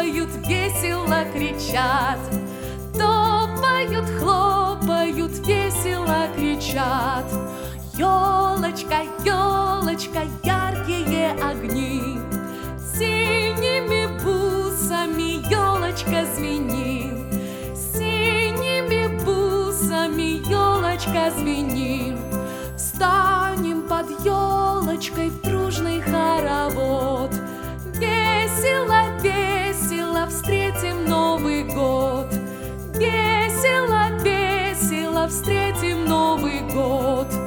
хлопают, весело кричат. Топают, хлопают, весело кричат. Ёлочка, ёлочка, яркие огни, синими бусами ёлочка звенит. Синими бусами ёлочка звенит. Встанем под ёлочкой в дружный хоровод. Весело, весело встретим Новый год. Весело, весело встретим Новый год.